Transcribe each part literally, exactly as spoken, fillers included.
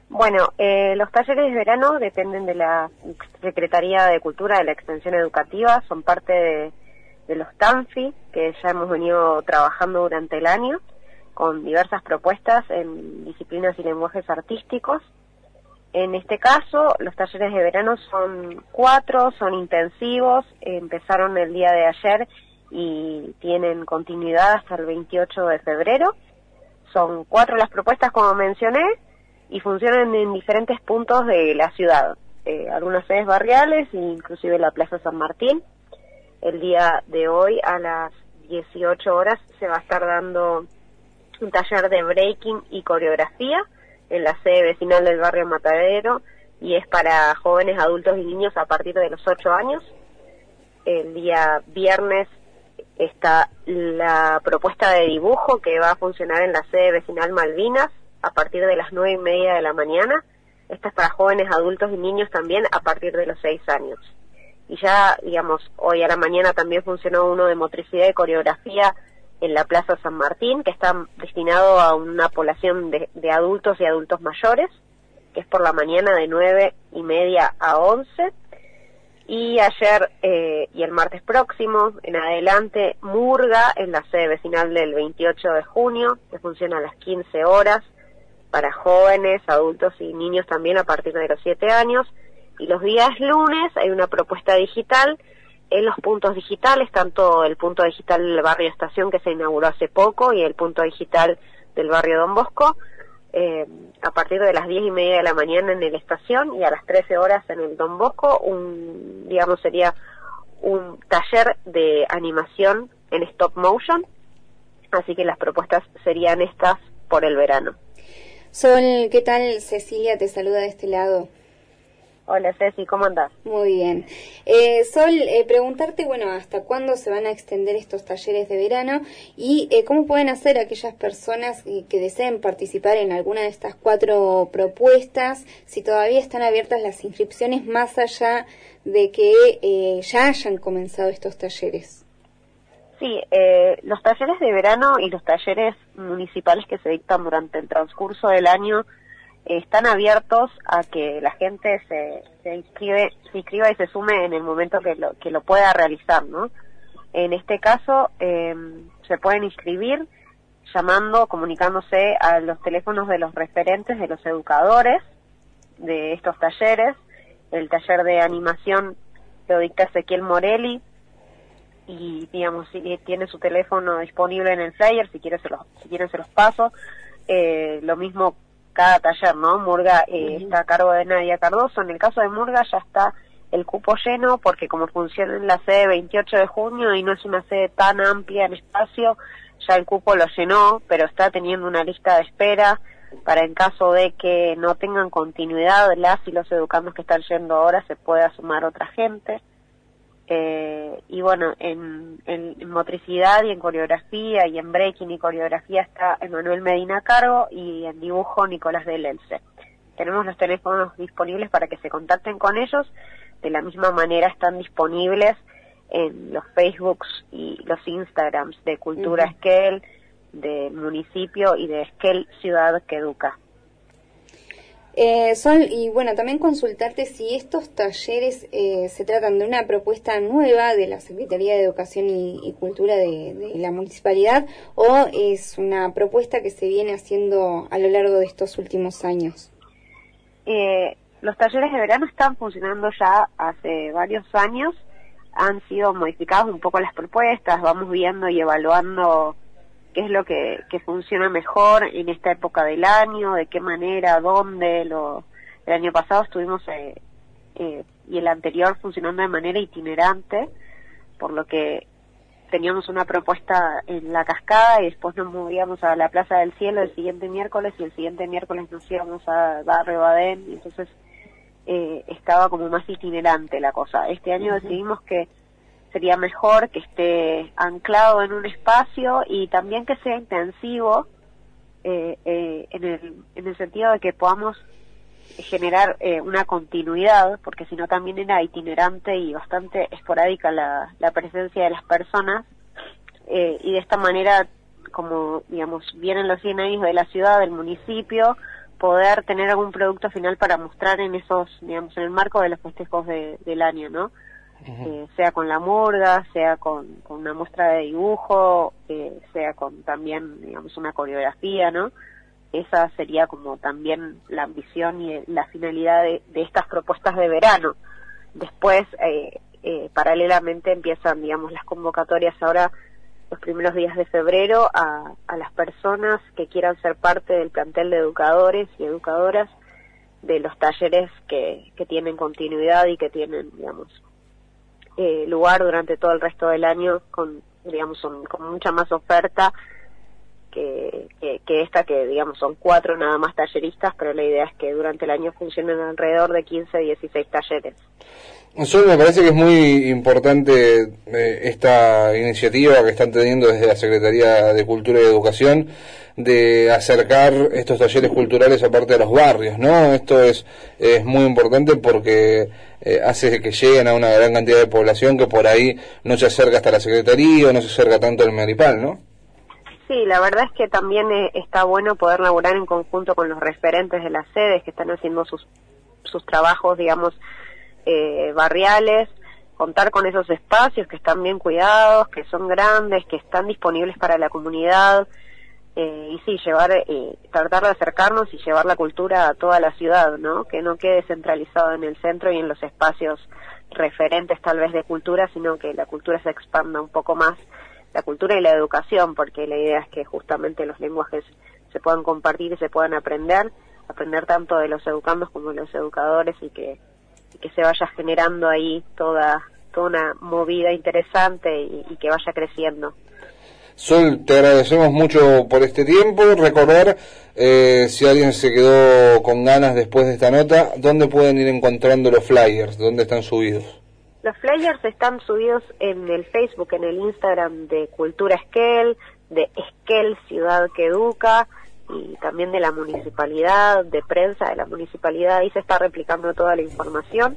Bueno, eh, los talleres de verano dependen de la Secretaría de Cultura de la Extensión Educativa, son parte de, de los TANFI, que ya hemos venido trabajando durante el año, con diversas propuestas en disciplinas y lenguajes artísticos. En este caso, los talleres de verano son cuatro, son intensivos, empezaron el día de ayer y tienen continuidad hasta el veintiocho de febrero. Son cuatro las propuestas, como mencioné, y funcionan en diferentes puntos de la ciudad, eh, algunas sedes barriales, inclusive la Plaza San Martín. El día de hoy a las dieciocho horas se va a estar dando un taller de breaking y coreografía en la sede vecinal del barrio Matadero, y es para jóvenes, adultos y niños a partir de los ocho años. El día viernes está la propuesta de dibujo que va a funcionar en la sede vecinal Malvinas a partir de las nueve y media de la mañana. Esta es para jóvenes, adultos y niños también a partir de los seis años. Y ya, digamos, hoy a la mañana también funcionó uno de motricidad y coreografía en la Plaza San Martín, que está destinado a una población de, de adultos y adultos mayores, que es por la mañana de nueve y media a once. Y ayer eh, y el martes próximo, en adelante, Murga en la sede vecinal del veintiocho de junio, que funciona a las quince horas, para jóvenes, adultos y niños también a partir de los siete años. Y los días lunes hay una propuesta digital en los puntos digitales, tanto el punto digital del barrio Estación, que se inauguró hace poco, y el punto digital del barrio Don Bosco, eh, a partir de las diez y media de la mañana en el Estación y a las trece horas en el Don Bosco, un, digamos, sería un taller de animación en stop motion, así que las propuestas serían estas por el verano. Sol, ¿qué tal? Cecilia te saluda de este lado. Hola Ceci, ¿cómo andás? Muy bien. Eh, Sol, eh, preguntarte, bueno, ¿hasta cuándo se van a extender estos talleres de verano? Y eh, ¿cómo pueden hacer aquellas personas eh, que deseen participar en alguna de estas cuatro propuestas, si todavía están abiertas las inscripciones, más allá de que eh, ya hayan comenzado estos talleres? Sí, eh, los talleres de verano y los talleres municipales que se dictan durante el transcurso del año eh, están abiertos a que la gente se, se inscribe, se inscriba y se sume en el momento que lo, que lo pueda realizar, ¿no? En este caso, eh, se pueden inscribir llamando, comunicándose a los teléfonos de los referentes, de los educadores de estos talleres. El taller de animación lo dicta Ezequiel Morelli, y digamos, si tiene su teléfono disponible en el flyer, si quieren se los, si quieren se los paso. Eh, lo mismo cada taller, ¿no? Murga eh, uh-huh. está a cargo de Nadia Cardoso. En el caso de Murga ya está el cupo lleno, porque como funciona en la sede veintiocho de junio y no es una sede tan amplia en espacio, ya el cupo lo llenó, pero está teniendo una lista de espera para, en caso de que no tengan continuidad las y los educandos que están yendo ahora, se pueda sumar otra gente. Eh, y bueno, en, en, en motricidad y en coreografía y en breaking y coreografía está Emanuel Medina a cargo, y en dibujo Nicolás del Else. Tenemos los teléfonos disponibles para que se contacten con ellos. De la misma manera están disponibles en los Facebooks y los Instagrams de Cultura uh-huh. Esquel, de Municipio y de Esquel Ciudad que Educa. Eh, Sol, y bueno, también consultarte si estos talleres eh, se tratan de una propuesta nueva de la Secretaría de Educación y, y Cultura de, de la Municipalidad, o es una propuesta que se viene haciendo a lo largo de estos últimos años. Eh, los talleres de verano están funcionando ya hace varios años, han sido modificadas un poco las propuestas, vamos viendo y evaluando qué es lo que, que funciona mejor en esta época del año, de qué manera, dónde. Lo, el año pasado estuvimos eh, eh, y el anterior funcionando de manera itinerante, por lo que teníamos una propuesta en La Cascada y después nos movíamos a la Plaza del Cielo el siguiente miércoles, y el siguiente miércoles nos íbamos a Barrio Badén, y entonces eh, estaba como más itinerante la cosa. Este año uh-huh. decidimos que sería mejor que esté anclado en un espacio y también que sea intensivo, eh, eh, en el en el sentido de que podamos generar eh, una continuidad, porque si no también era itinerante y bastante esporádica la, la presencia de las personas, eh, y de esta manera, como digamos vienen los cien años de la ciudad, del municipio, poder tener algún producto final para mostrar en esos, digamos, en el marco de los festejos de, del año, ¿no? Uh-huh. Eh, sea con la murga, sea con, con una muestra de dibujo, eh, sea con también, digamos, una coreografía, ¿no? Esa sería como también la ambición y la finalidad de, de estas propuestas de verano. Después, eh, eh, paralelamente empiezan, digamos, las convocatorias ahora los primeros días de febrero a, a las personas que quieran ser parte del plantel de educadores y educadoras de los talleres que, que tienen continuidad y que tienen, digamos, eh, lugar durante todo el resto del año con, digamos, son, con mucha más oferta que, que, que esta, que digamos son cuatro nada más talleristas, pero la idea es que durante el año funcionen alrededor de quince a dieciséis talleres. Sol, me parece que es muy importante eh, esta iniciativa que están teniendo desde la Secretaría de Cultura y Educación de acercar estos talleres culturales aparte de los barrios, ¿no? Esto es, es muy importante porque eh, hace que lleguen a una gran cantidad de población que por ahí no se acerca hasta la Secretaría o no se acerca tanto al Meripal, ¿no? Sí, la verdad es que también eh, está bueno poder laburar en conjunto con los referentes de las sedes que están haciendo sus, sus trabajos, digamos, eh, barriales, contar con esos espacios que están bien cuidados, que son grandes, que están disponibles para la comunidad, eh, y sí, llevar, eh, tratar de acercarnos y llevar la cultura a toda la ciudad, ¿no? Que no quede centralizado en el centro y en los espacios referentes tal vez de cultura, sino que la cultura se expanda un poco más, la cultura y la educación, porque la idea es que justamente los lenguajes se puedan compartir y se puedan aprender, aprender tanto de los educandos como de los educadores, y que, y que se vaya generando ahí toda, toda una movida interesante y, y que vaya creciendo. Sol, te agradecemos mucho por este tiempo. Recordar, eh, si alguien se quedó con ganas después de esta nota, ¿dónde pueden ir encontrando los flyers? ¿Dónde están subidos? Los flyers están subidos en el Facebook, en el Instagram de Cultura Esquel, de Esquel Ciudad que Educa, y también de la municipalidad, de prensa de la municipalidad. Ahí se está replicando toda la información.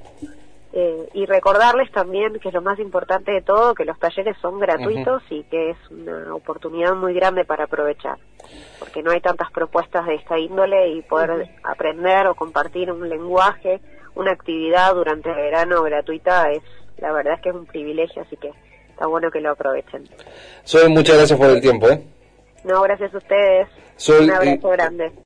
Eh, y recordarles también, que es lo más importante de todo, que los talleres son gratuitos uh-huh. y que es una oportunidad muy grande para aprovechar, porque no hay tantas propuestas de esta índole, y poder uh-huh. aprender o compartir un lenguaje, una actividad durante el verano gratuita, es, la verdad es que es un privilegio, así que está bueno que lo aprovechen. Sol, muchas gracias por el tiempo, ¿eh? No, gracias a ustedes. Sol, un abrazo y... grande.